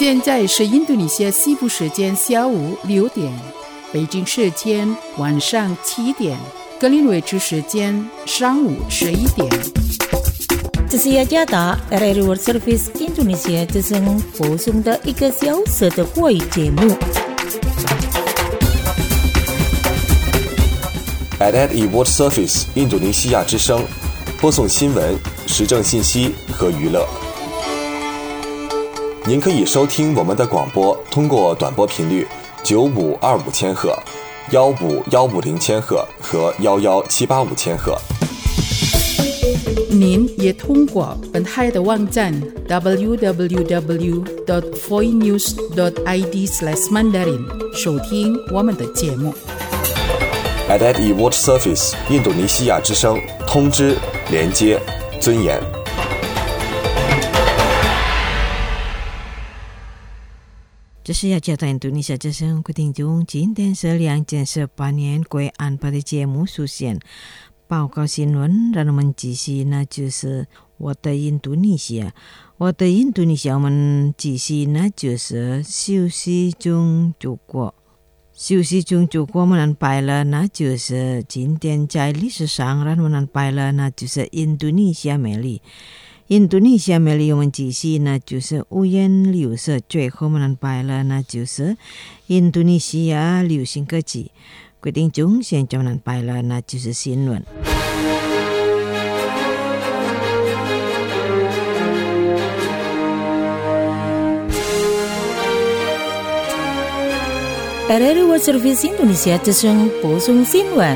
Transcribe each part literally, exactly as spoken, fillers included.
现在是印度尼西亚西部时间下午六点，北京时间晚上七点，格林威治时间上午十一点。 这是雅加达 R R World Service Indonesia 之声播送的一个小时的华语节目。 R R World Service 印度尼西亚之声播送新闻、时政信息和娱乐。您可以收听我们的广播，通过短波频率九五二五千赫、幺五幺五零千赫和幺幺七八五千赫。 您也通过本台的网站 double-u double-u double-u dot voinews dot i d slash mandarin 收听我们的节目。 R R World Service 印度尼西亚之声，通知、连接、尊严。 这是雅加达印度尼西亚之声，各位听众，今天是两千十八年贵安排的节目出现。报告新闻，让我们继续，那就是我的印度尼西亚。我的印度尼西亚，我们继续，那就是休息中祖国。休息中祖国我们安排了，那就是今天在历史上让我们安排了，那就是印度尼西亚美丽。印度尼西亚美丽我们继续，那就是五颜六色。最后我们安排了，那就是印度尼西亚流行歌曲。决定中现在我们安排了，那就是新闻。 R R World Service Indonesia 之声播送新闻。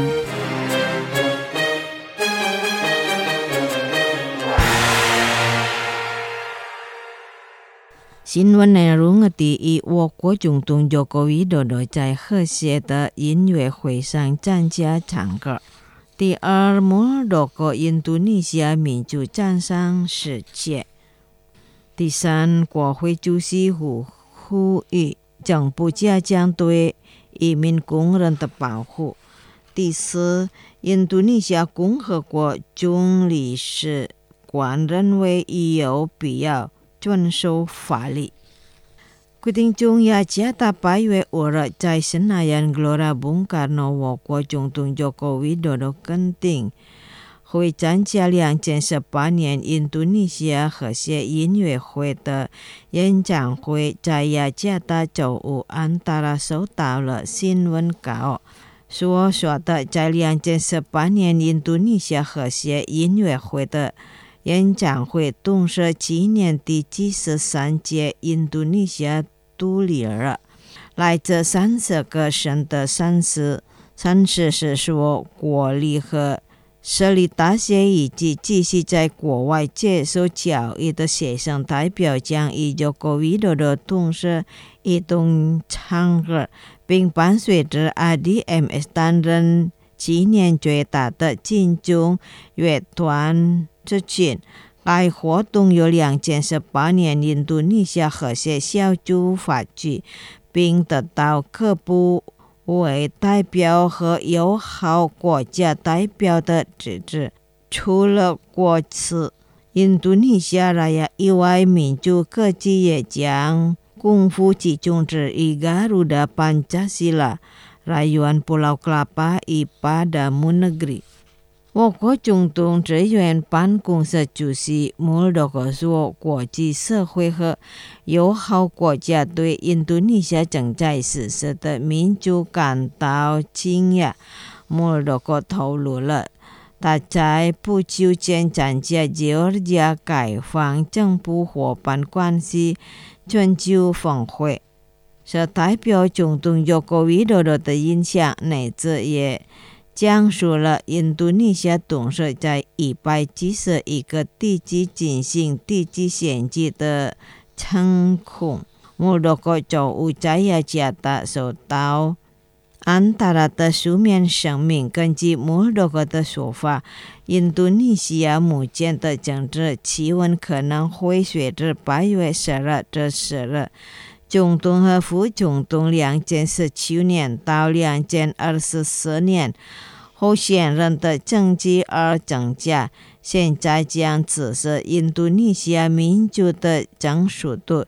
新闻内容：第一，我国总统佐科维多多在和谐的音乐会上参加唱歌。第二，摩洛哥印度尼西亚民主站上世界。第三，国会主席呼呼吁政府加强对移民工人的保护。第四，印度尼西亚共和国总理事官认为有必要遵守法律。决定中雅加达八月五日在Senayan Gelora Bung Karno 我国总统佐科维多多肯定会参加两千十八年印度尼西亚和谐音乐会的演讲会，在雅加达周五安达拉收到了新闻稿，所说的在两千十八年印度尼西亚和谐音乐会的演讲会同时纪念第七十三届印度尼西亚独立日，来自三十个省的三十三十所国立和私立大学以及继续在国外接受教育的学生代表将与佐科维多多同时一同唱歌，并伴随着 R D M S 担任纪念最大的金钟乐团之群。该活动由两千十八年印度尼西亚和谐小组发起，并得到各部委代表和友好国家代表的支持。除了国词印度尼西亚拉雅以外，民族歌曲也将功夫集中至于 Garuda Pancasila Rayuan Pulau Kelapa Padamu Negeri。我国总统职员办公室主席穆洛哥说，国际社会和友好国家对印度尼西亚正在实施的民主感到惊讶。穆洛哥透露了他在不久前参加吉尔吉亚开放政府伙伴关系全球峰会，是代表总统佐科维多多的印象，乃至也讲述了印度尼西亚同时在一百七十一个地区进行地区选举的情况。穆洛哥周五在雅加达收到安达拉的书面声明，根据穆洛哥的说法，印度尼西亚目前的政治气温可能会随着八月十日至十日总统和副总统两千十七年到两千二十四年候选人的政绩而增加。现在将只是印度尼西亚民主的增速度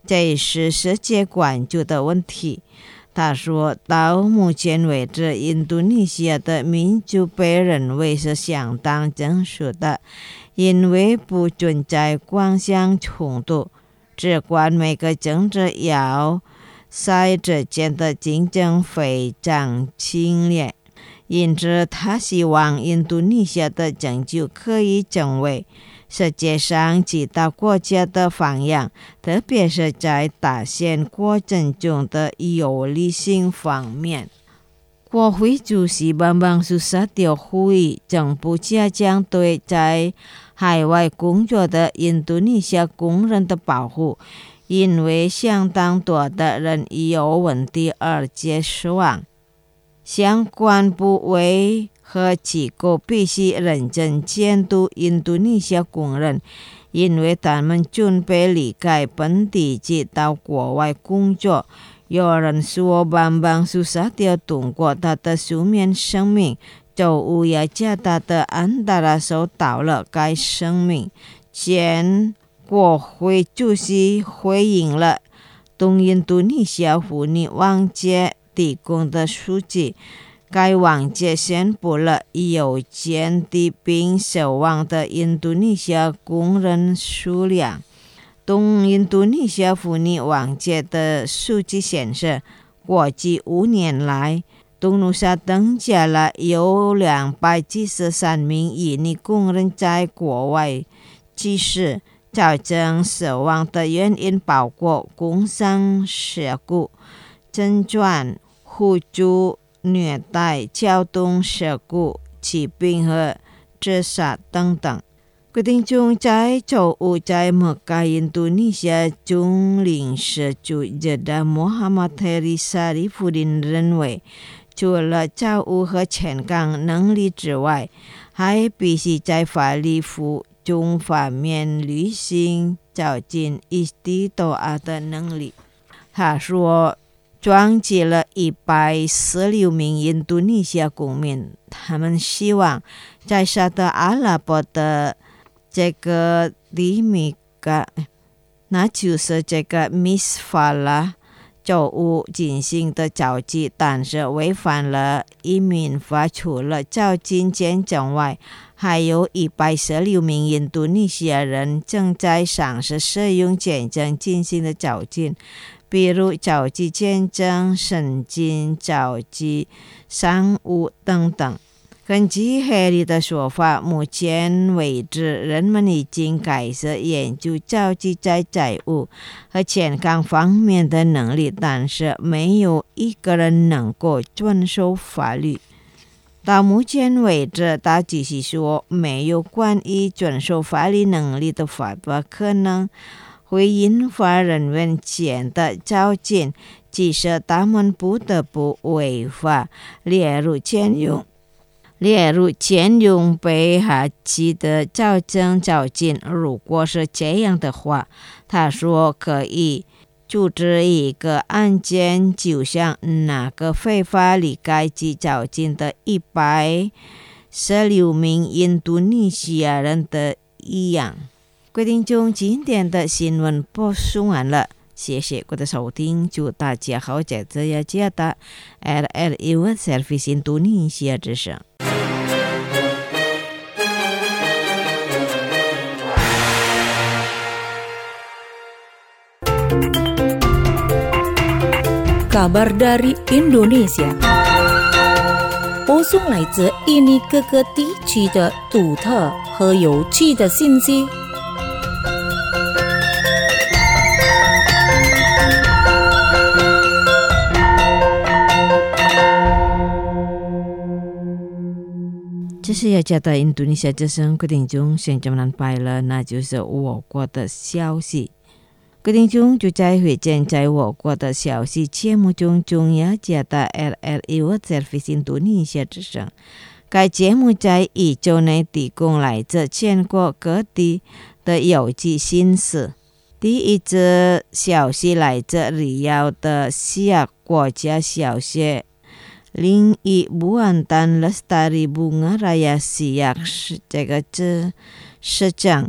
这是世界关注的问题。他说，到目前为止，印度尼西亚的民主被认为是相当正确的，因为不存在光向冲突，只管每个政治要塞之间的竞争非常激烈。因此，他希望印度尼西亚的拯救可以成为世界上其他国家的榜样，特别是在大选过程中的有利性方面。国会主席班邦苏萨蒂呼吁政府加强对在海外工作的印度尼西亚工人的保护，因为相当多的人有问题而且死亡。相关部委和机构必须认真监督印度尼西亚工人，因为他们准备离开本地及到国外工作。有人说，班邦苏萨蒂通过他的书面声明，就乌雅加达的安达拉收到了该声明。前国会主席回应了东印度尼西亚妇女网界提供的数据，该网界宣布了有间谍并死亡的印度尼西亚工人数量。东印度尼西亚妇女网界的数据显示，过去五年来，东努沙增加了有两百七十三名印尼工人在国外去世，造成死亡的原因包括工伤事故、诊断、互助、虐待、交通事故、疾病和自杀等等。决定中在周五在麦加印度尼西亚总领事主杰达穆罕默德里萨里夫人认为，除了照顾和健康能力之外，还必须在法律服从方面履行较近一地多阿的能力。他说，撞击了一百四十六名印度尼西亚公民，他们希望在沙特阿拉伯的这个里米嘎，那就是这个米斯法拉周五进行的召集，但是违反了移民法。除了较近见证外，还有一百四十六名印度尼西亚人正在尝试使用签证进行的召集，比如召集签证、申请召集商务等等。根据黑利的说法，目前为止，人们已经开始研究召集在债务和健康方面的能力，但是没有一个人能够遵守法律。到目前为止，他只是说没有关于遵守法律能力的法律可能会引发人员间的较劲，即使他们不得不违法，例如签用例如签用被下期的矫正较劲。如果是这样的话，他说可以组织一个案件，就像那个非法离开及较劲的一百四十六名印度尼西亚人的一样。决定中今天的新闻播送完了，谢谢各位的收听，祝大家好，在这一节的 R R U Service 印度尼西亚之声。 Kabar dari Indonesia， 播送来自印尼各个地区的独特和有趣的信息。 这是要讲的印度尼西亚之声决定中现在南拜了，那就是我国的消息。决定中就在会见在我国的消息节目中，中要讲的 R R U Service 印度尼西亚之声。该节目在一周内提供来自全国各地的有趣信息。第一则消息来自里奥的西亚国家小学另一Buantan Lestari Bunga Raya Siak 这个是市长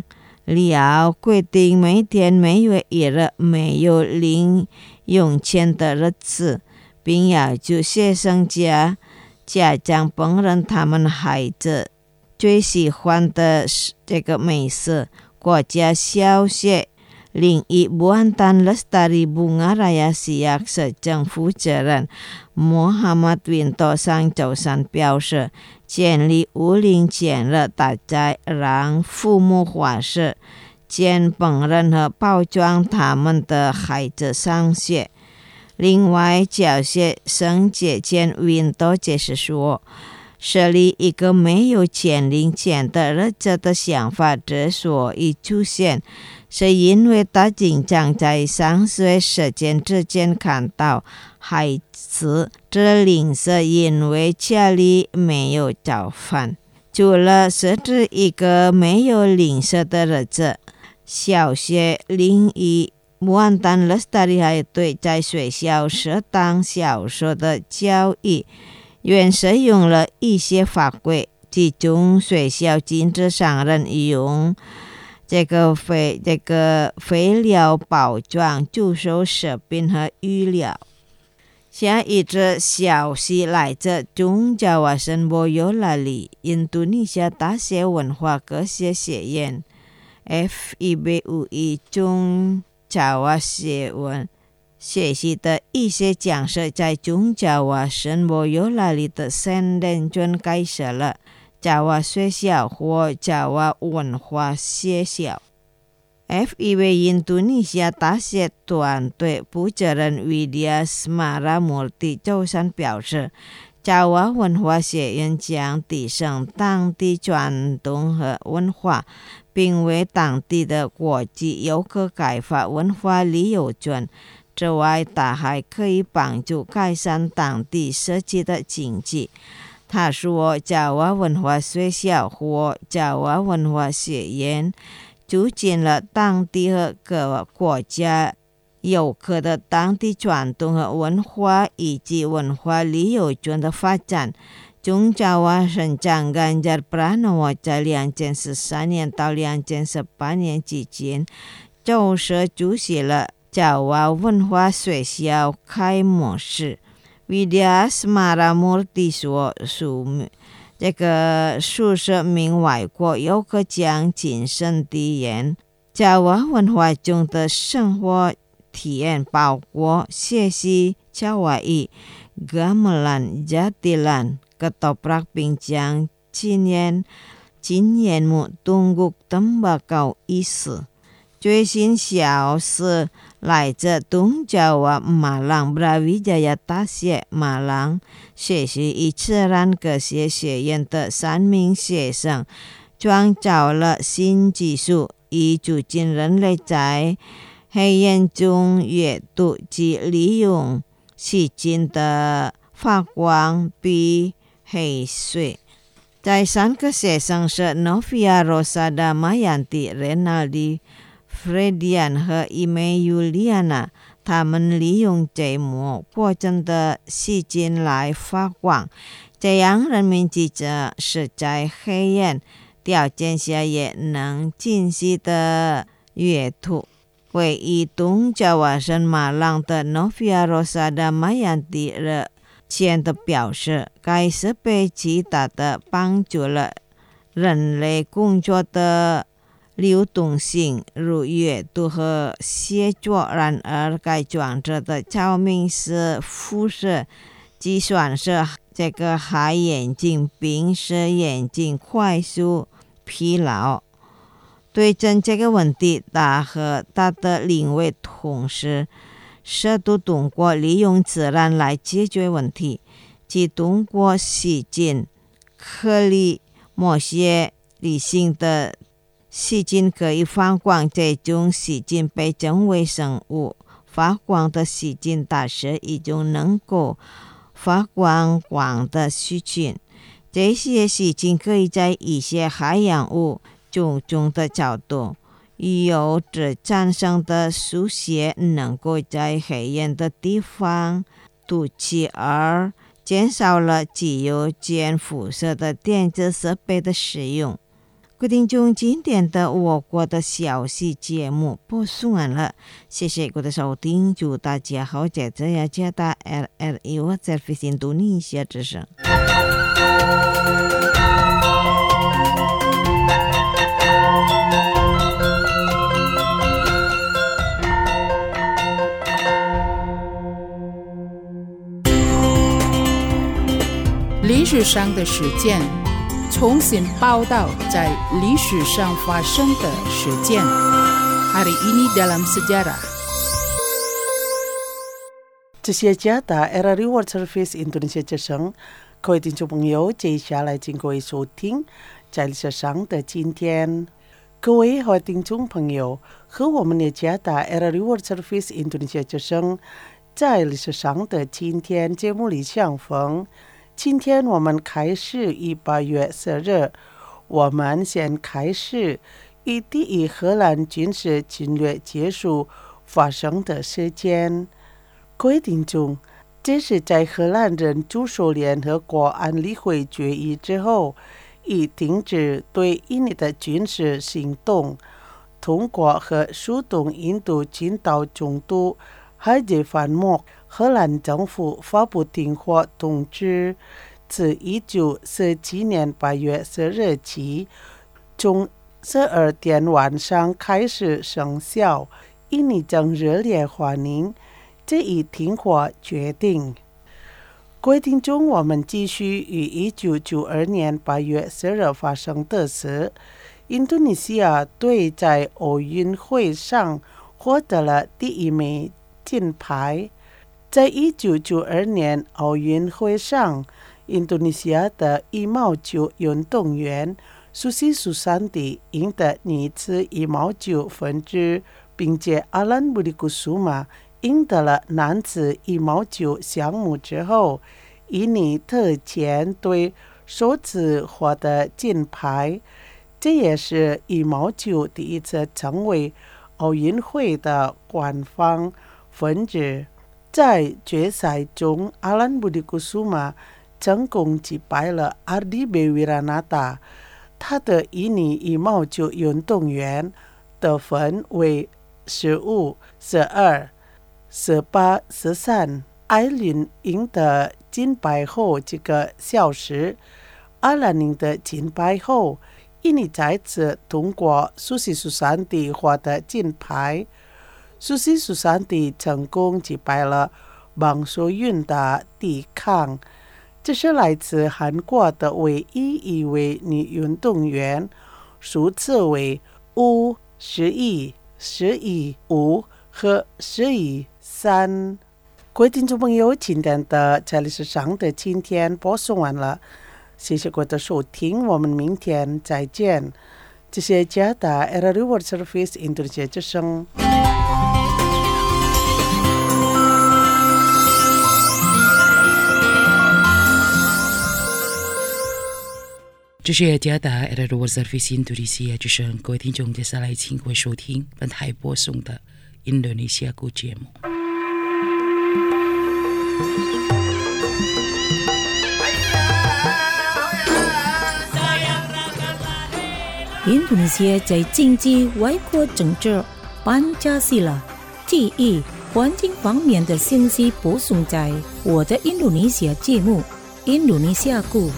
了规定每天每月一日没有零用钱的日子，并要求学生家家长烹饪他们孩子最喜欢的这个美食。国家小学领域Buantan Lestari Bunga Raya Siak 省政府责任 Muhammad Winto 上周三表示，建立五零节日大家让父母花式兼烹饪和包装他们的孩子上学。另外，教学生节前 Winto 解释说，设立一个没有钱零钱的日子的想法之所以出现，是因为他经常在上学时间之间看到孩子之吝啬，因为家里没有早饭。除了设置一个没有吝啬的日子，小学领域Buantan Lestari还对在学校适当小说的教育原使用了一些法规，其中学校禁止商人用这个肥这个肥料包装助手食品和鱼料。下一则消息来自中爪哇省博尤拉里印度尼西亚大学文化科学学院 F I B U I 中爪哇学文学习的一些讲师在中爪哇省博尤拉里的三人中开设了爪哇学校或爪哇文化学校。F I B 印度尼西亚大学团队负责人 Widya Smaramurti 周三表示，爪哇文化学院将提升当地传统和文化，并为当地的国际游客开发文化旅游券。之外，它还可以帮助改善当地社区的经济。他说，爪哇文化学校或爪哇文化学院促进了当地和各国家游客的当地传统和文化以及文化旅游券的发展。中爪哇省长 Ganjar Pranowo 在两千十三年到两千十八年之间，就是出席了爪哇文化学校开幕式。Widya Smaramurti 说，这个数十名外国游客将亲身体验爪哇文化中的生活体验，包括学习爪哇语、gamelan、jatilan、ketoprak，并将经验经验目中国tembakau意思。最新消息来自东爪哇马朗 Brawijaya 大学马朗学习与自然科学学院的三名学生创造了新技术，以促进人类在黑暗中阅读及利用细菌的发光比黑水。在三个学生是 Novia Rosada Mayanti Renaldi、Fredian 和 Imejuliana， 他们利用这膜过程的细菌来发光，这样人们即使是在黑暗条件下也能清晰的阅读。位于东爪哇省马朗的 Novia Rosada Mayanti 热切的表示，该设备极大的帮助了人类工作的流动性，如阅读和写作。然而，该装置的照明是辐射计算是这个害眼睛，并使眼睛快速疲劳。对症这个问题，他和他的另一位同事试图通过利用自然来解决问题，即通过细菌颗粒某些理性的细菌可以发光，这种细菌被称为生物发光的细菌，它是一种能够发光光的细菌。这些细菌可以在一些海洋物种中的角度由之产生的输血能够在黑暗的地方吐气，而减少了具有间辐射的电子设备的使用。 各位听众，今天的我国的消息节目播送完了，谢谢各位的收听，祝大家好，在这呀，加大 R R I World Service Indonesia 之声。 历史上的事件，重新报道在历史上发生的事件。Hari ini dalam sejarah。 这些加大 R R I World Service Indonesia 之声，各位听众朋友，接下来请各位收听在历史上的今天。各位和听众朋友，和我们的加大 R R I World Service Indonesia 之声在历史上的今天节目里相逢。今天我们开始于八月十日，我们先开始于第一荷兰军事侵略结束发生的事件。各位听众，这是在荷兰人驻守联合国安理会决议之后，已停止对印尼的军事行动，通过和苏东印度群岛总督海杰凡莫荷兰政府发布停火通知，自一九四七年八月十日起，从十二点晚上开始生效。印尼正热烈欢迎这一停火决定。各位听众，我们继续于一九九二年八月十日发生的事。印度尼西亚队在奥运会上获得了第一枚金牌。在一九九二年奥运会上，印度尼西亚的羽毛球运动员苏西苏珊迪赢得女子羽毛球分支，并且阿兰布里古苏马赢得了男子羽毛球项目之后，印尼特前队首次获得金牌。这也是羽毛球第一次成为奥运会的官方分支。在决赛中，阿兰布里古苏马成功击败了阿迪贝维拉纳达，他的印尼羽毛球运动员得分为十五、十二、十八、十三。艾琳赢得金牌后几个小时，阿兰赢得金牌后，印尼再次通过苏西苏珊迪获得金牌。苏西苏珊迪成功击败了王淑云的抵抗，这是来自韩国的唯一一位女运动员，数次为五、十一、十一、五和十一、三。各位听众朋友，今天的在历史上的今天播送完了，谢谢各位的收听，我们明天再见。这是加大 R R I World Service Indonesia 之声。 这是加大 R R I World Service Indonesia 之声，各位听众，接下来请各位收听本台播送的印度尼西亚国节目。 印度尼西亚在经济、外国政治、班加西拉、体育、环境方面的信息播送在我的印度尼西亚节目《印度尼西亚故》。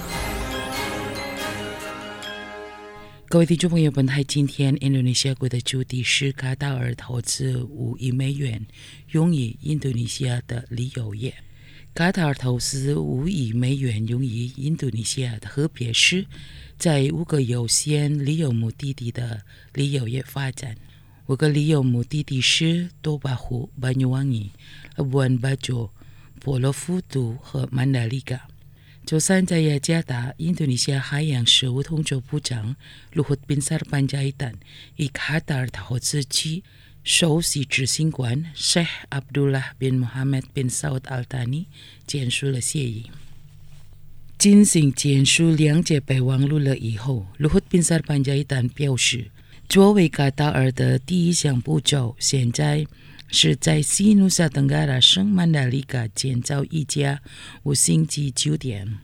各位听众朋友，本台今天印度尼西亚国的主题是卡塔尔投资五亿美元用于印度尼西亚的旅游业。卡塔尔投资五亿美元用于印度尼西亚的特别是在五个有限旅游目的地的旅游业发展。五个旅游目的地是多巴湖、Banyuwangi、Labuan Bajo、婆罗浮屠和曼达利嘎。周三在雅加达，印度尼西亚海洋事务通州部长Luhut Binsar Panjaitan与卡塔尔投资局首席执行官 Sheikh Abdullah bin Mohammed bin Saud Al Thani 签署了协议。进行签署两届备忘录了以后，Luhut Binsar Panjaitan表示，作为卡塔尔的第一项步骤，现在是在西努萨登嘎拉省曼达利嘎建造一家五星级酒店。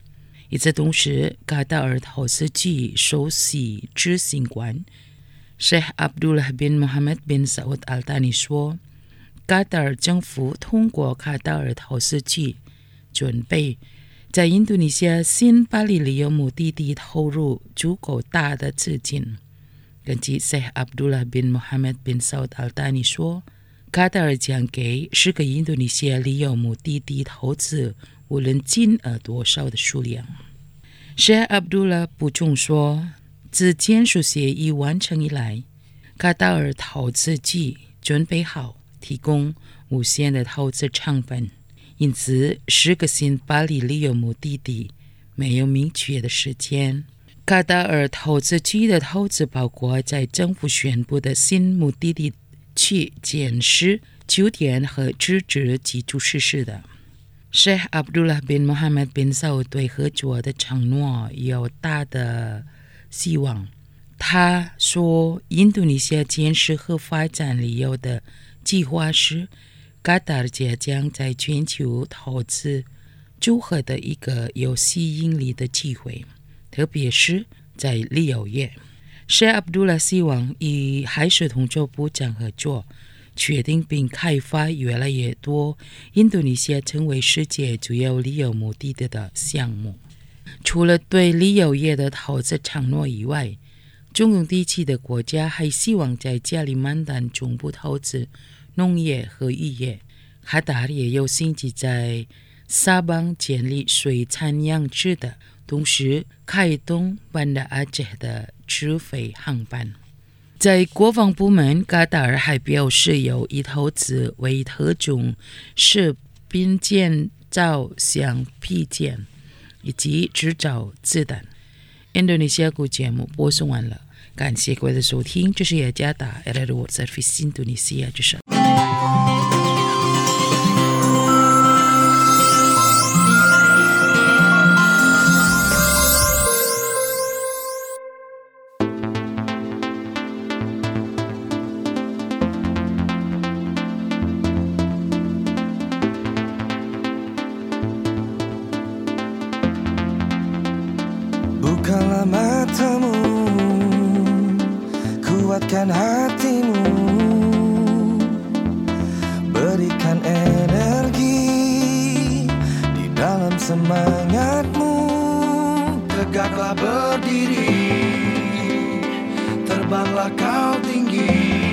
与此同时，卡塔尔投资局首席执行官 Sheikh Abdullah bin Mohammed bin Saud Al Thani 说，卡塔尔政府通过卡塔尔投资局准备在印度尼西亚新巴里旅游目的地投入足够大的资金。根据 Sheikh Abdullah bin Mohammed bin Saud Al Thani 说，卡塔尔将给十个印度尼西亚旅游目的地投资无论金额多少的数量。Sheikh Abdullah 补充说，自签署协议完成以来，卡塔尔投资局准备好提供无限的投资成本，因此十个新巴里旅游目的地没有明确的时间。卡塔尔投资局的投资包括在政府宣布的新目的地区建设酒店和自治基础设施的。Sheikh Abdullah bin Mohammed bin Saud 对合作的承诺有大的希望。他说，印度尼西亚建设和发展旅游的计划是卡塔尔将在全球投资组合的一个有吸引力的机会，特别是在旅游业。Sheikh Abdullah 希望与海事统筹部长合作，确定并开发越来越多印度尼西亚成为世界主要旅游目的地的项目。除了对旅游业的投资承诺以外，中东地区的国家还希望在加里曼丹中部投资农业和渔业。卡塔尔也有兴趣在沙邦建立水产养殖的，同时开动班达阿杰的直飞航班。在国防部门，卡塔尔还表示有意投资为特种士兵建造橡皮件以及制造子弹。印度尼西亚国节目播送完了，感谢各位的收听，这是雅加达 R R World Service 印度尼西亚之声。 Bukalah matamu, kuatkan hatimu, berikan energi di dalam semangatmu. Tegaklah berdiri, terbanglah kau tinggi.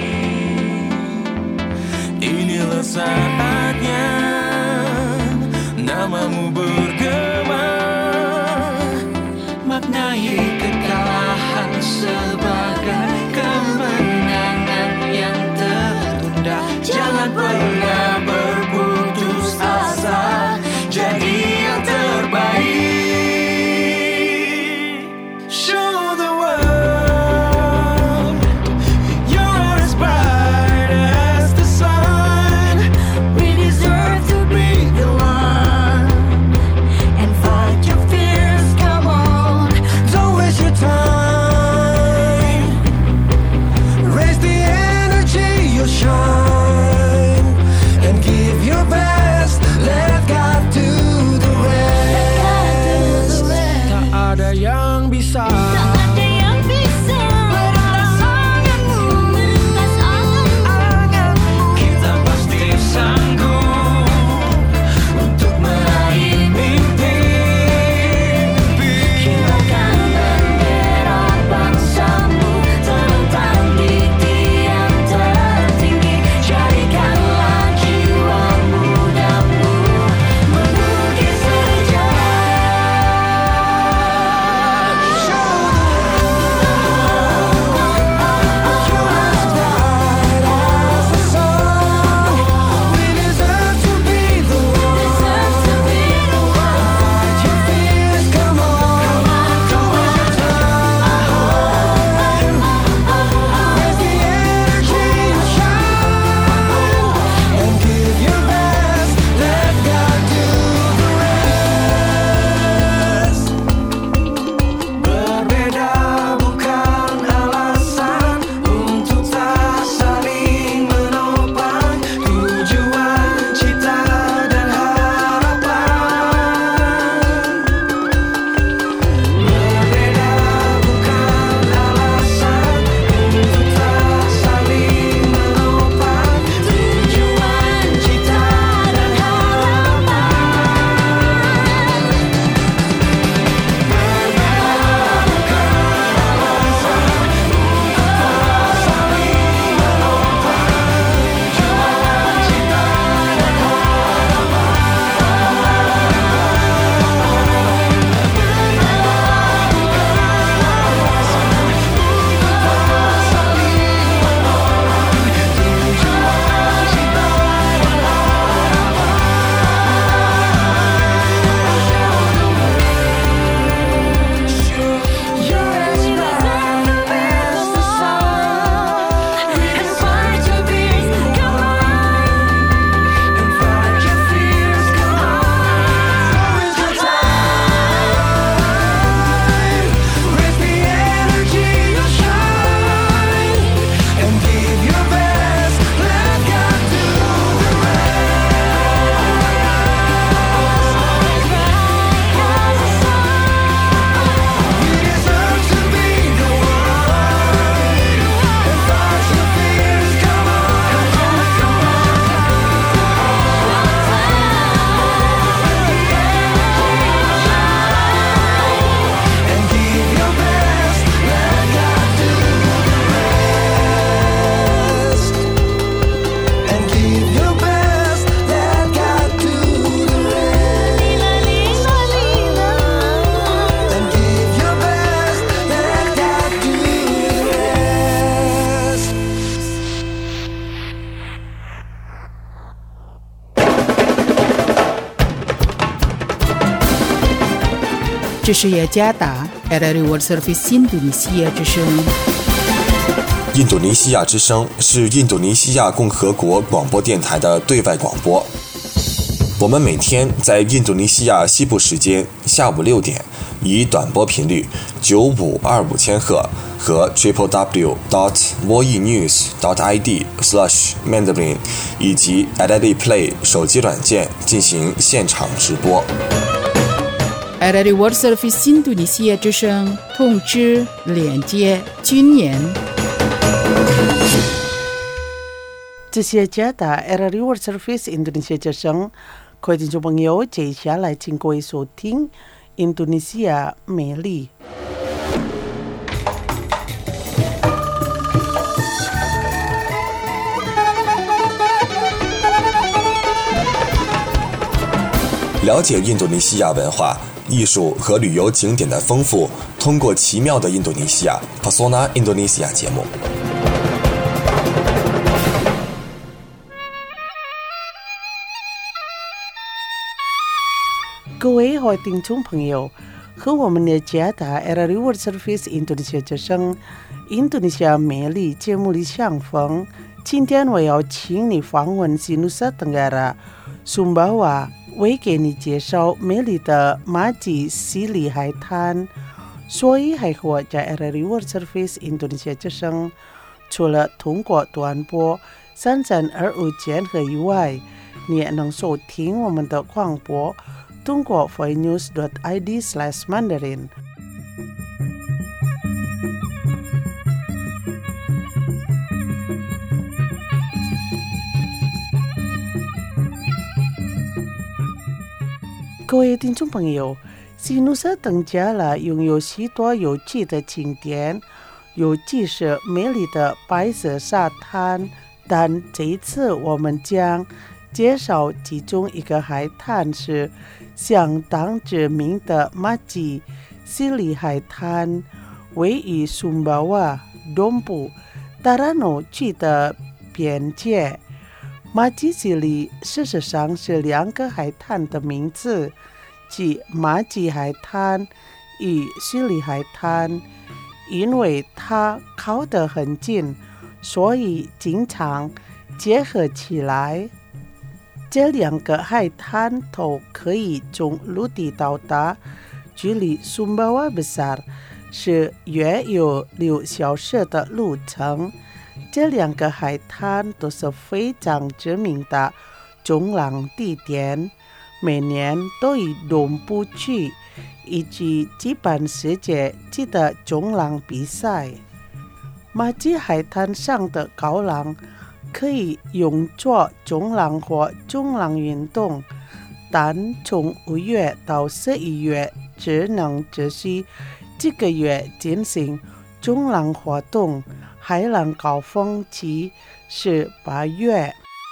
Inilah saatnya namamu bergema, maknai kekalahan sebagai kemenangan yang tertunda. Jangan pernah berputus asa, jadi yang terbaik. Show the world you're as bright as the sun. We deserve to be the one 这是雅加达 R R I World Service 印度尼西亚之声。 印度尼西亚之声是印度尼西亚共和国广播电台的对外广播。我们每天在印度尼西亚西部时间下午六点，以短波频率九五二五千赫和 triple w dot voe news dot i d slash mandarin 以及 R R I Play 手机软件进行现场直播。 R R I World Service 印度尼西亚之声通知连接军演。 这些加达 R R I World Service 印度尼西亚之声，各位听众朋友，接下来请各位收听印度尼西亚美丽。 了解印度尼西亚文化、艺术和旅游景点的丰富，通过奇妙的印度尼西亚 Pesona Indonesia 节目。 各位好听众朋友，和我们的加达 R R I World Service 印度尼西亚之声印度尼西亚美丽节目里相逢。今天我要请你访问西努萨登加拉苏巴瓦，为给你介绍美丽的马吉西里海滩。所以还和我在 R R I World Service 印度尼西亚之声，除了通过短波三三二五千赫以外，你也能收听我们的广播，通过 voe news dot i d slash mandarin。各位听众朋友，西努萨登加拉拥有许多有趣的景点，尤其是美丽的白色沙滩。但这一次我们将介绍其中一个海滩，是相当知名的马吉西里海滩，位于苏巴瓦东部达拉诺区的边界。马吉西里事实上是两个海滩的名字，即马吉海滩与西里海滩。因为它靠得很近，所以经常结合起来。这两个海滩都可以从陆地到达，距离苏巴瓦besar是约有六小时的路程。这两个海滩都是非常知名的冲浪地点，每年都以东部区以及举办世界级的冲浪比赛。马吉海滩上的高浪可以用作冲浪或冲浪运动，但从五月到十一月只能只需几个月进行冲浪活动，海浪高峰期是八月。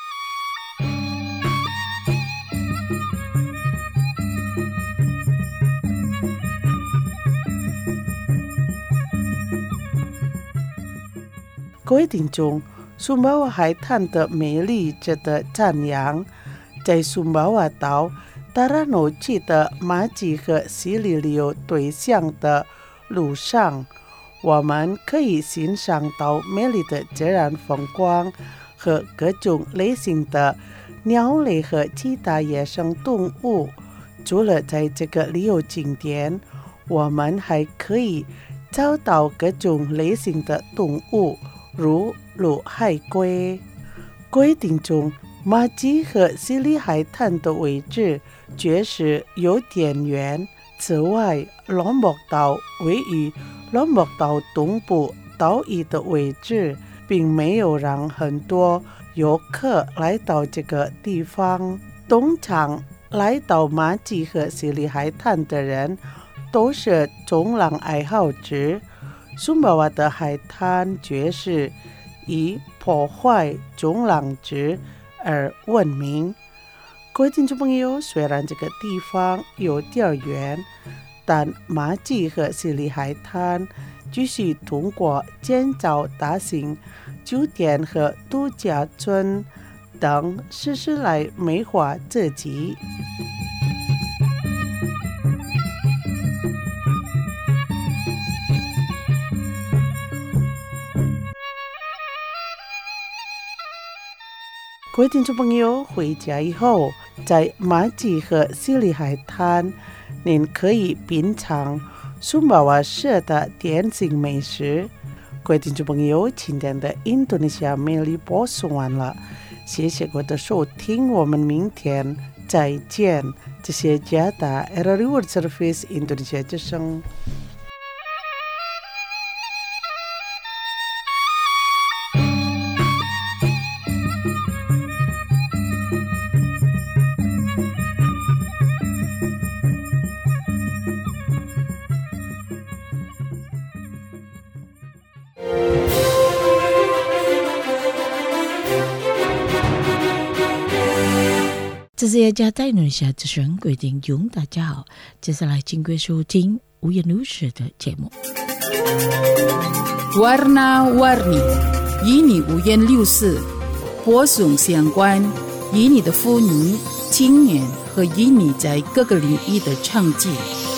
各位听众，苏巴瓦海滩的美丽值得赞扬。在苏巴瓦岛达拉诺区的马吉和西里旅游对象的路上，我们可以欣赏到美丽的自然风光和各种类型的鸟类和其他野生动物。除了在这个旅游景点，我们还可以找到各种类型的动物，如陆海龟。各位听众，马吉和西里海滩的位置确实有点远。此外，龙目岛位于龙目岛东部岛屿的位置，并没有让很多游客来到这个地方。通常来到马吉和西里海滩的人都是冲浪爱好者。苏巴瓦的海滩确实以破坏冲浪者而闻名。各位听众朋友，虽然这个地方有点远，但马吉和西里海滩继续通过建造大型酒店和度假村等设施来美化自己。 各位听众朋友，回家以后，在马吉和西里海滩，您可以品尝苏马瓦社的点心美食。各位听众朋友，今天的印度尼西亚美丽播送完了，谢谢各位的收听，我们明天再见。这些加达 Era Reward Service Indonesia 之声。 这是雅加达印度尼西亚之声规定中，大家好，接下来请各位收听无言如实的节目。 Warna-warni， 与你五颜六色，播送相关与你的妇女、青年和与你在各个领域的倡进。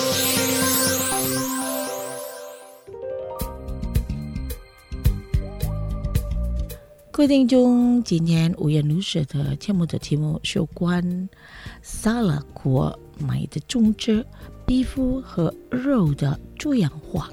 各位听众，今天无言如实的节目的题目是有关沙拉果酶的种植、皮肤和肉的多样化。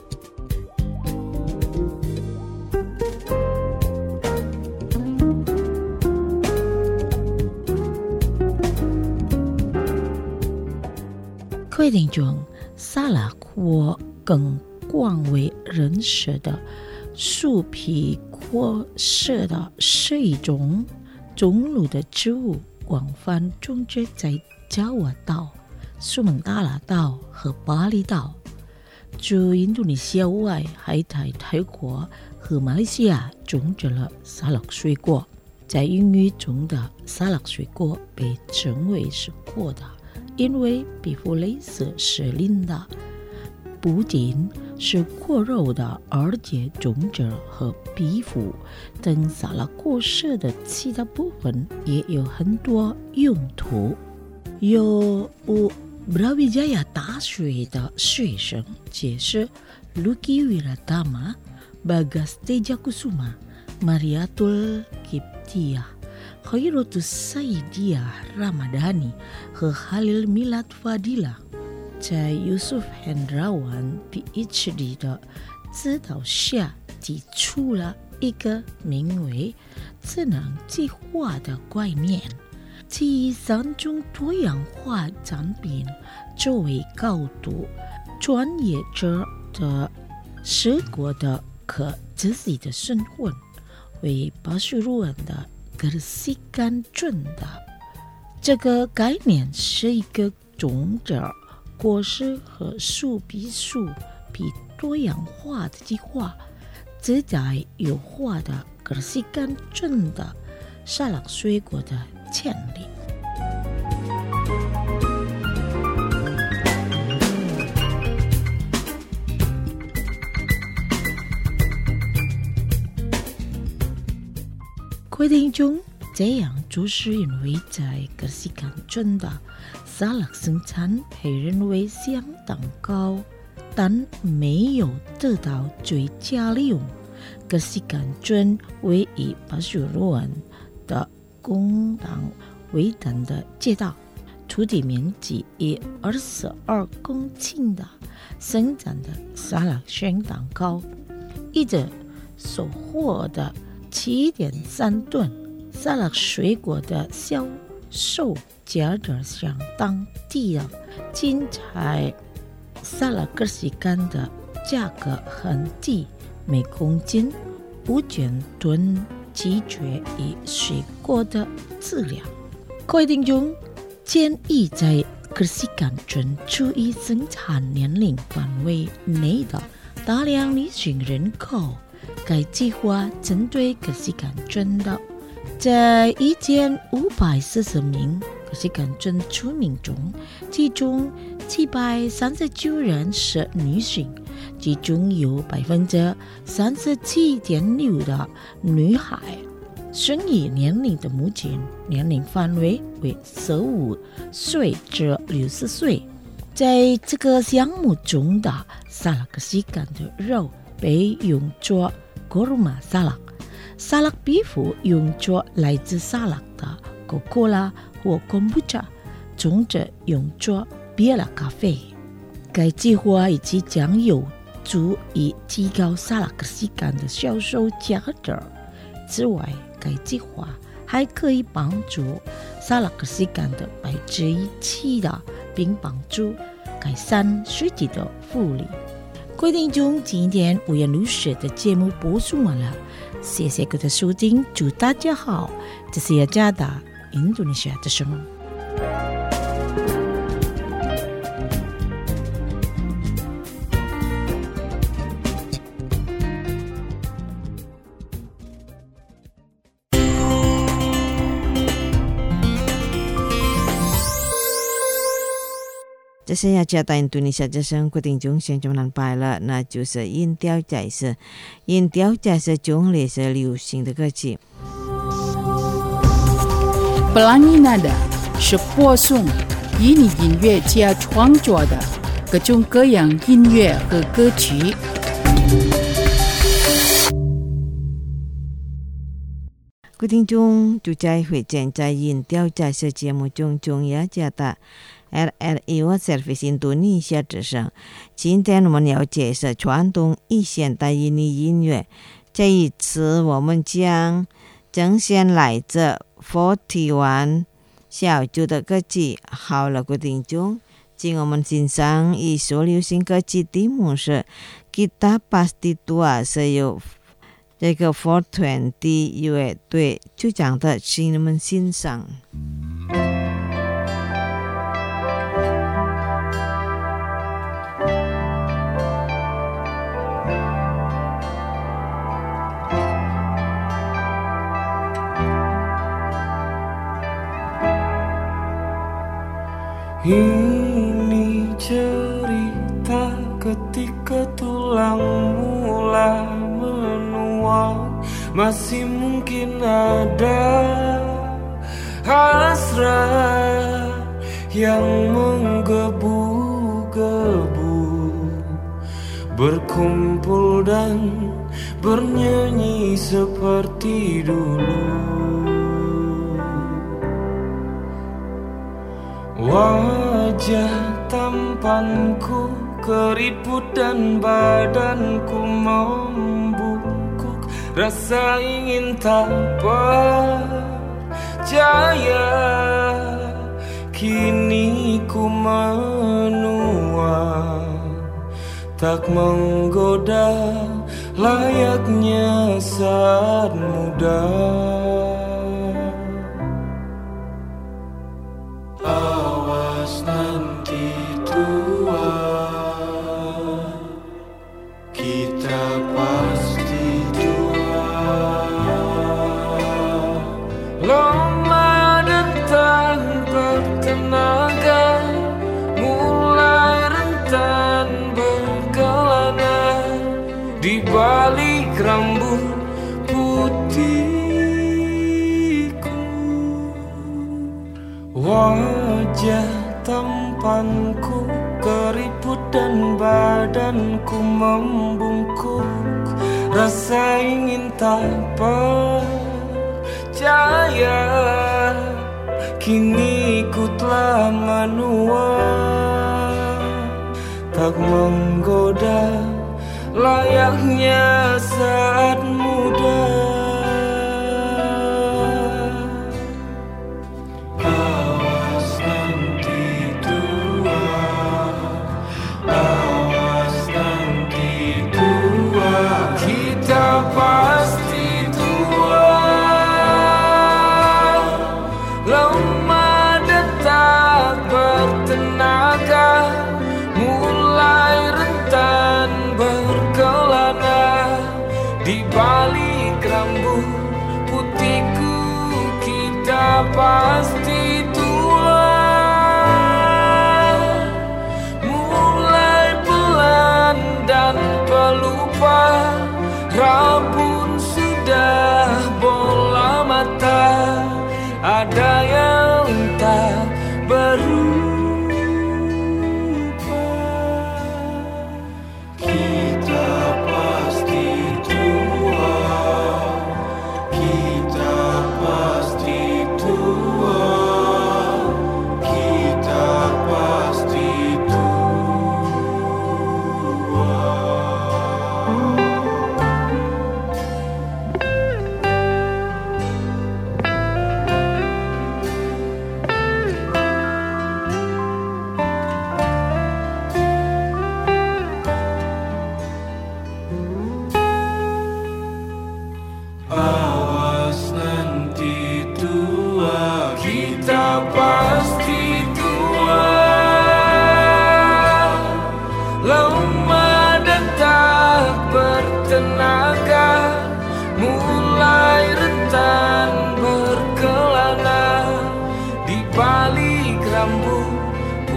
各位听众，沙拉果更广为人识的树皮或是的是一种种类的植物，广泛种植在爪哇岛、苏门答腊岛和巴厘岛。除印度尼西亚外，还在泰国和马来西亚种植了沙拉水果。在英语中的沙拉水果被称为是果的，因为皮肤类似是鳞的，不仅是果肉的，而且种子和皮肤等沙拉果实的其他部分也有很多用途。有Brawijaya 大学的学生解释 Lucky Wiratama、 Bagas Tejakusuma、 Mariatul Kiptia、 Khairatus Saidia Ramadhani 和 Khalil Milad Fadila在 Yusuf Hendrawan P H D 的指导下，提出了一个名为智能计划的概念，以三种多样化产品作为高度专业者的水果的可自己的身份，为Pasuruan的Gersihkan种的。这个概念是一个种子、果实和树皮树皮多样化的计划，旨在优化的Gersihkan种的沙拉水果的潜力。各位听众，这样就是因为在Gersihkan种的沙拉生产被认为相当高，但没有得到最佳利用。Gersihkan种位于Pasuruan的公党维等的街道，土地面积以二十二公顷的生产的沙拉相当高，一直收获的七点三吨沙拉水果的销售价格相当低了。精彩沙拉Gersihkan的价格很低，每公斤五千吨，取决于水果的质量。各位听众，建议在Gersihkan种注意生产年龄范围内的大量女性人口。该计划针对Gersihkan种的，在一千五百四十名Gersihkan种出民中，其中七百三十九人是女性，其中有百分之三十七点六的女孩。生育年龄的目前年龄范围为十五岁至六十岁。在这个项目中的沙拉Gersihkan的肉被用作Korma沙拉， 沙拉皮肤用作来自沙拉的可可拉或kombucha，中者用作别拉咖啡。该计划以及将有助于提高沙拉克西感的销售价值。之外，该计划还可以帮助沙拉克西感的百分之一七的，并帮助改善身体的护理。各位听众，今天五颜六色的节目播送完了，谢谢各位的收听，祝大家好，这是雅加达印度尼西亚之声。 这是雅加达印度尼西亚之声，各位听众现在能拜了，那就是音调解释。音调解释中也是流行的歌曲。 Pelangi Nada 是播送以你音乐家创作的各种各样音乐和歌曲。 各位听众，就在会见在音调解释节目中，中雅加达 R R I O Service 印度尼西亚之声。今天我们要介绍传统与现代印尼音乐。这一次我们将呈现来自forty one小组的歌曲。好了，各位听众，请我们欣赏一首流行歌曲，题目是 Kita Pasti Tua， 是由这个four twenty乐队主唱的，请你们欣赏。 Ini cerita ketika tulang mulai menua, masih mungkin ada hasrat yang menggebu-gebu, berkumpul dan bernyanyi seperti dulu. Wajah tampanku keriput dan badanku membungkuk, rasa ingin tak percaya, kini ku menua, tak menggoda layaknya saat muda. Awas nanti tua, kita pasti tua. Lama dan tanpa tenaga, mulai rentan berkelana di balik rambut putihku. Wajah tampanku keriput dan badanku membungkuk, rasa ingin tak percaya, kini ku telah menua, tak menggoda layaknya saat muda. Pasti tua, lemah dan tak bertenaga, mulai rentan berkelana di balik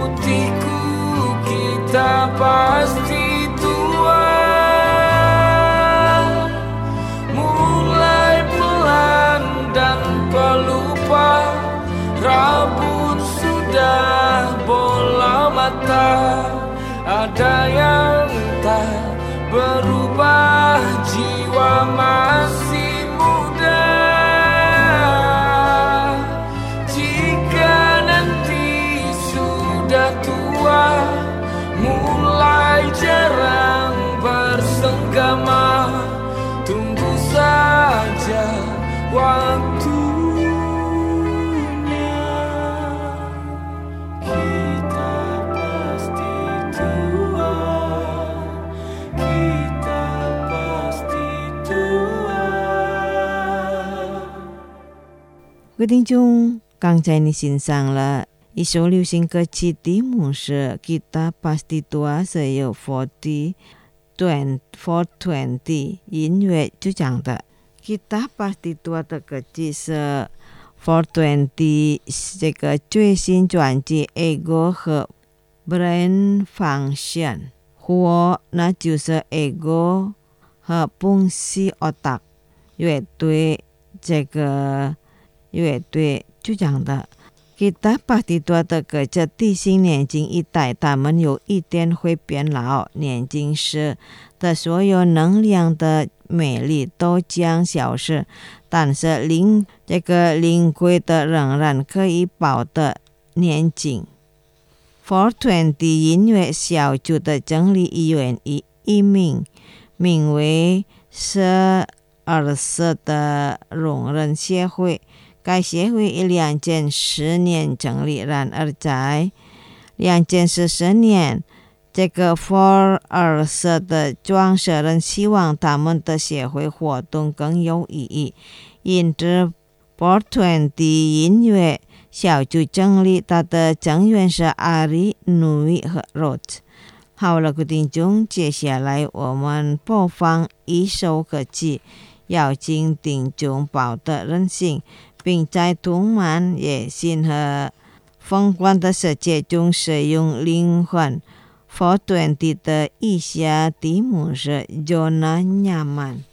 putihku kita pasti tua. Mulai pelan dan pelupa, rambut sudah bola mata. Ada yang tak berubah, jiwa masih muda. Jika nanti sudah tua, mulai jarang bersenggama, tunggu saja waktunya. Kita pasti tua, kita pasti tua. 各位听众，刚才你欣赏了一首流行歌曲，题目是 Kita Pasti Tua， 是由 forty twenty 音乐就讲的 Kita Pasti Tua 的歌曲是 four twenty 这个最新专辑 Ego 和 Brain Function， 或那就是 Ego 和 Fungsi Otak 乐队，这个乐队就讲的 Kita Pasti Tua 的歌这地心年轻一代，他们有一天会变老，年轻时的所有能量的美丽都将消失，但是灵这个灵贵的仍然可以保得年轻。four twenty 音乐小组的整理委员以一名名为十二色的聋人协会，该协会以两千十年成立，然而在两千四十年，这个 four 二色的创始人希望他们的协会活动更有意义，因此 four twenty 音乐小组成立，他的成员是 Ari Nui 和 Rod。 好了，各位听众，接下来我们播放一首歌曲，邀请听众保的人性，并在充满野心和疯狂的世界中使用灵魂。four twenty 的以下题目是 Zona Nyaman。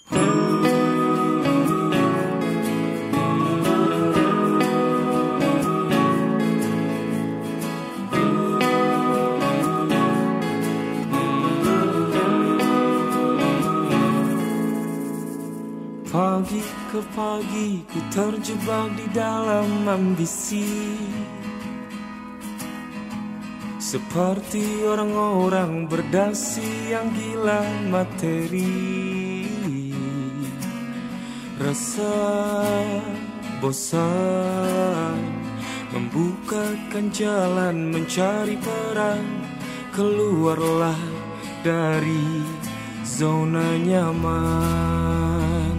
Pagi ke pagi ku terjebak di dalam ambisi, seperti orang-orang berdasi yang gila materi. Rasa bosan membukakan jalan mencari peran, keluarlah dari zona nyaman.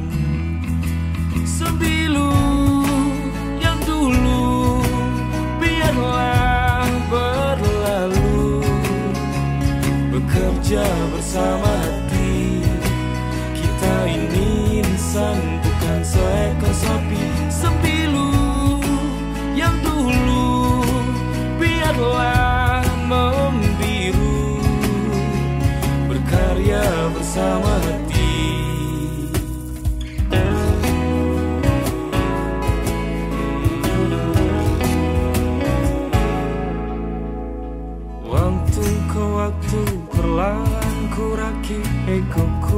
Sembilu yang dulu biarlah berlalu, bekerja bersama hati. Kita ini insan, bukan seekor sapi. Sembilu yang dulu biarlah membiru, berkarya bersama hati. Waktu perlahan ku rakit egoku,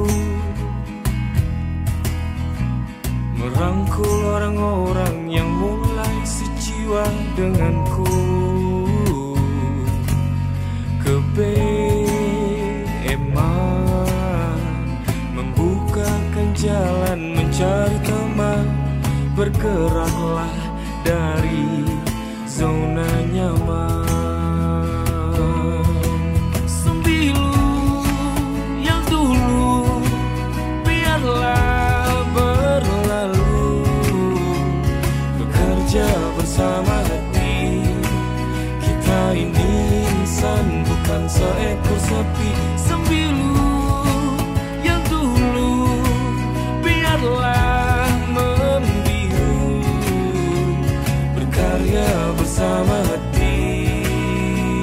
merangkul orang-orang yang mulai sejiwa denganku. Kebeeman membukakan jalan mencari teman, bergeraklah dari zona nyaman. Bersama hati, kita ini insan, bukan seekor sapi. Sembilu yang dulu biarlah membiru, berkarya bersama hati.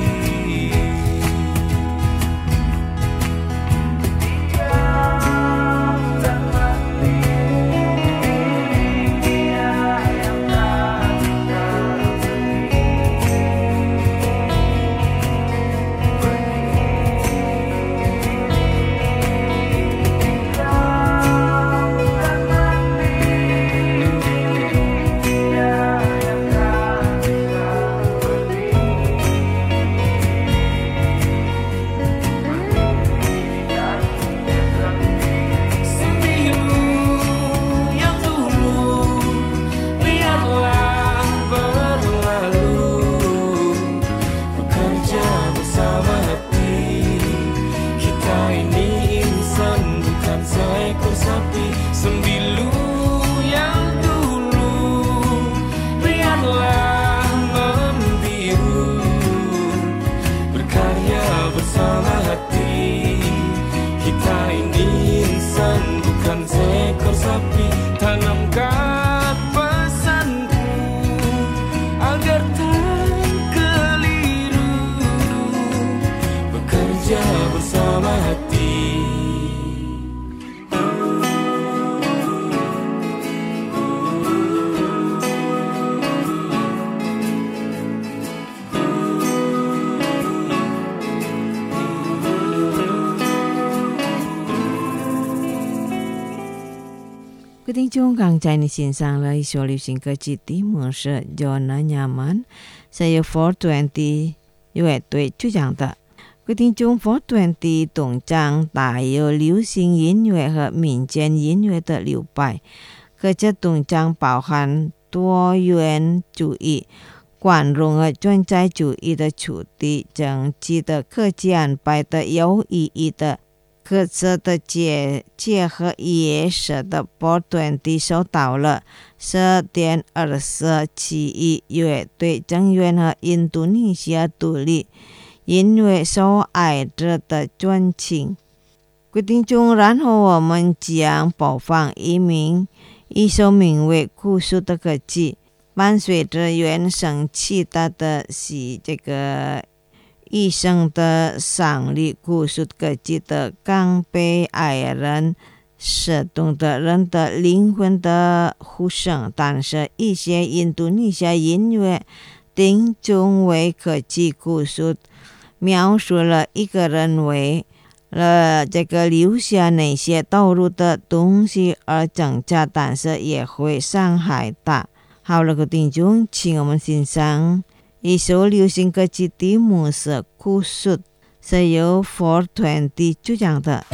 各位听众刚才你欣赏了一首流行歌曲的模式 Zona Nyaman， 是由 four twenty 乐队主讲的。各位听众 four twenty 主张带有流行音乐和民间音乐的流派，可这主张包含多元主义、宽容和专在主义的处理，政治的科技安排的有意义的各色的结结合也使得four twenty受到了十点二四七亿乐队成员和印度尼西亚独立音乐所爱者的尊敬。各位听众，然后我们将播放一名一首名为《故事》的歌曲，伴随着原声期待的是这个一生的丧礼故事歌曲的刚被爱人使动的人的灵魂的呼声，但是一些印度尼西亚音乐定中为歌曲故事，描述了一个人为了这个留下那些道路的东西而挣扎，但是也会伤害他。好了，各位听众，请我们欣赏一首流行歌曲的模式故事，是由four twenty主讲的。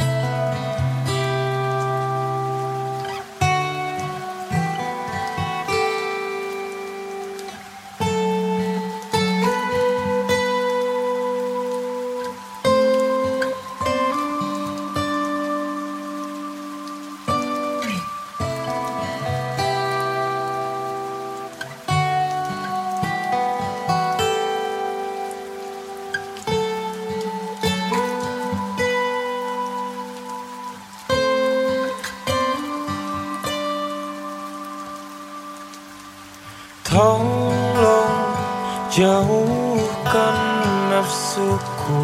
Tolong jauhkan nafsuku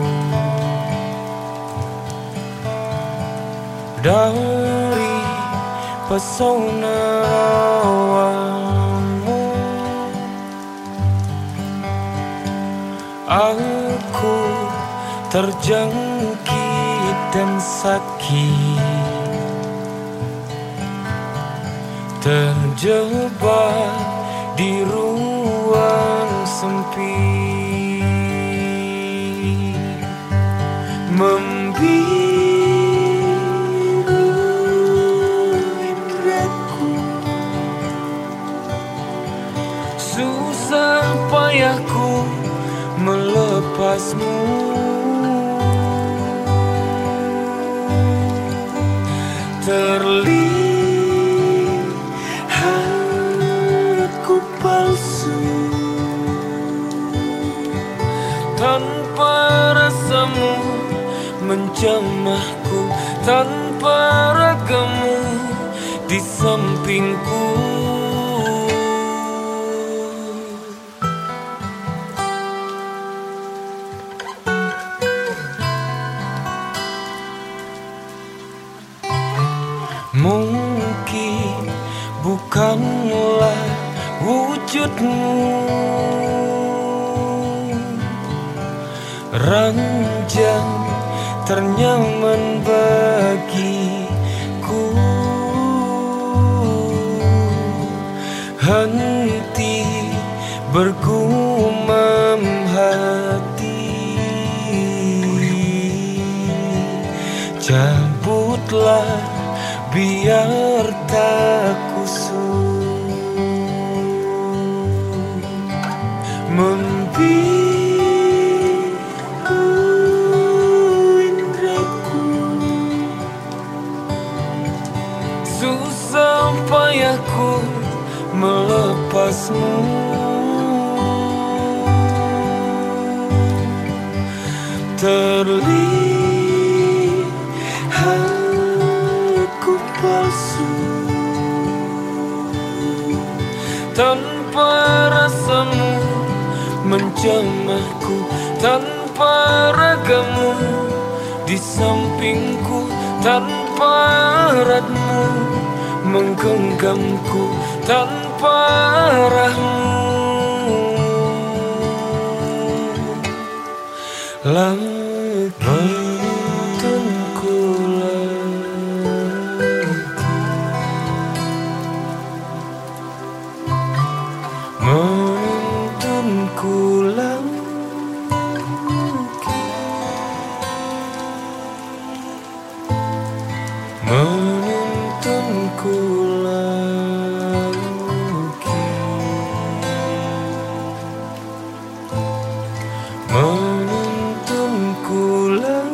dari pesona rawamu. Aku terjangkit dan sakit, terjebak di ruang sempit, membiru indraku, susah payahku melepasmu. Terlihat palsu, tanpa rasamu menjamahku, tanpa ragamu di sampingku. Mungkin bukanlah wujudmu ranjang ternyaman bagiku, henti bergumam hati, cabutlah biar tak kusut, membiru indraku, susah payahku melepasmu. Terlihat ku palsu, tanpa rasamu menjamahku, tanpa ragamu di sampingku, tanpa eratmu menggenggamku, tanpa arahmu. Langit menuntunku lagi, menuntunku lagi.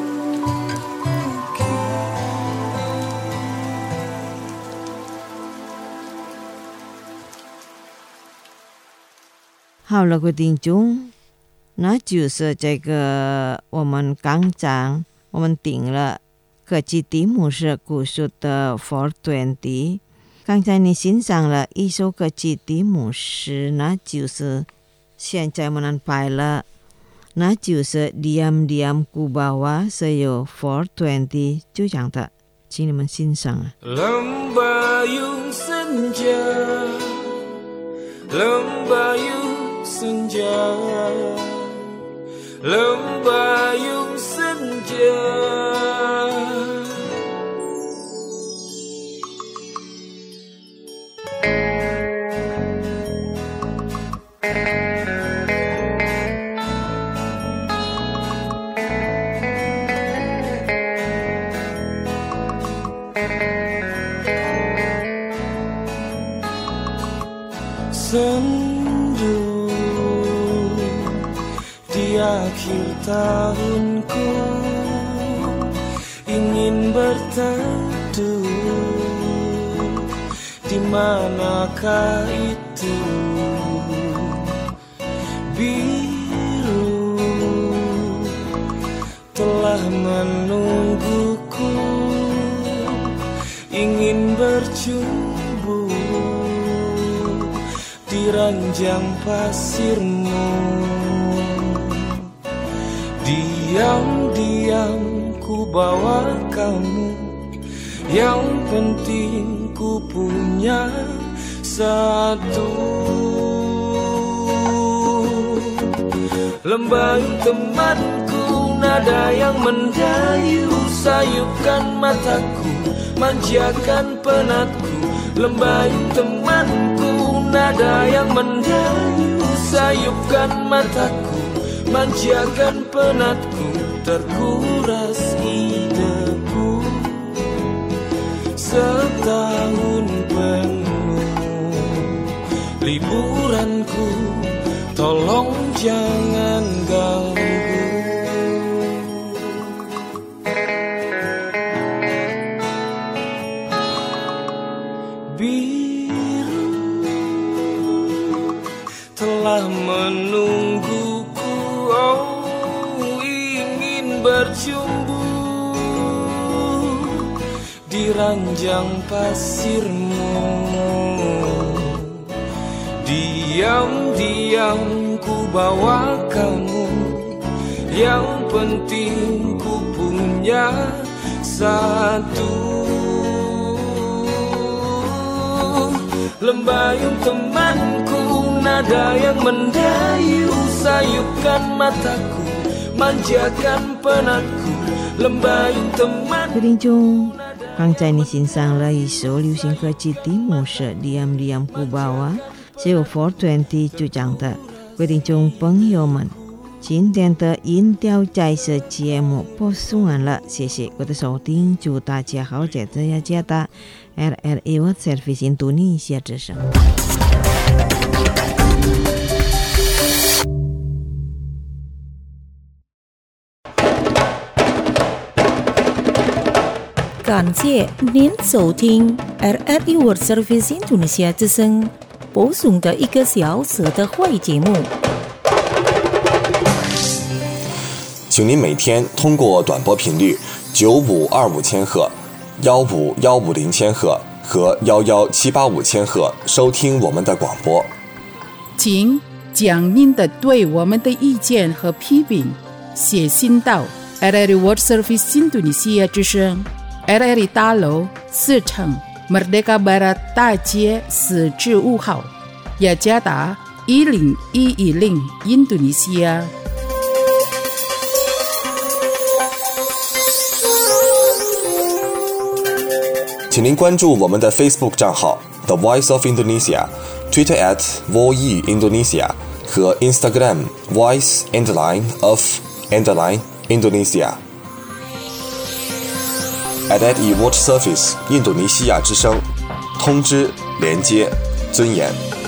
好了，各位听众，那就是这个我们刚讲，我们定了科技题目是故事的 four twenty。刚才你欣赏了一首歌曲题目是，那就是现在我们拍了，那就是 Diam-diam ku bawa 是由 four twenty 就讲的，请你们欣赏啊。 Lembayung senja, lembayung senja, lembayung senja. Sendu di akhir tahunku, ingin berteduh. Di manakah itu biru telah menungguku, ingin bercumbu di ranjang pasirmu. Diam-diam ku bawa kamu, yang penting ku punya satu. Lembayung temanku, nada yang mendayu, sayupkan mataku, manjakan penatku. Lembayung temanku, nada yang mendayu, sayupkan mataku, manjakan penatku. Terkuras ideku setahun penuh, liburanku tolong jangan ganggu. Biru telah menungguku, oh ingin bercumbu di ranjang pasirmu. Diam-diam ku bawa kamu, yang penting ku punya satu. Lembayung temanku, nada yang mendayu, sayupkan mataku, manjakan penatku. Lembayung temanku. 听众，刚才你欣赏了一首流行歌曲题目是 Diam-diam ku bawa 是由 four twenty 就讲的。各位听众朋友们，今天的音调在此节目播送完了，谢谢各位的收听，祝大家好，在这呀加达 R R A World Service Indonesia 之声。 感谢您收听 R R A World Service Indonesia 之声播送的一个小时的会节目。 请您每天通过短波频率九五二五千赫、幺五幺五零千赫和幺幺七八五千赫收听我们的广播。 请将您的对我们的意见和批评写信到 R R A World Service Indonesia 之声 R R A 大楼四层 Merdeka Barat 大街十至五号，雅加达一零一一零 Indonesia。 请您关注我们的 Facebook 账号 The Voice of Indonesia、Twitter at Voi Indonesia 和 Instagram Voice Underline of Underline Indonesia。R R A World Service 印度尼西亚之声，通知、连接、尊严。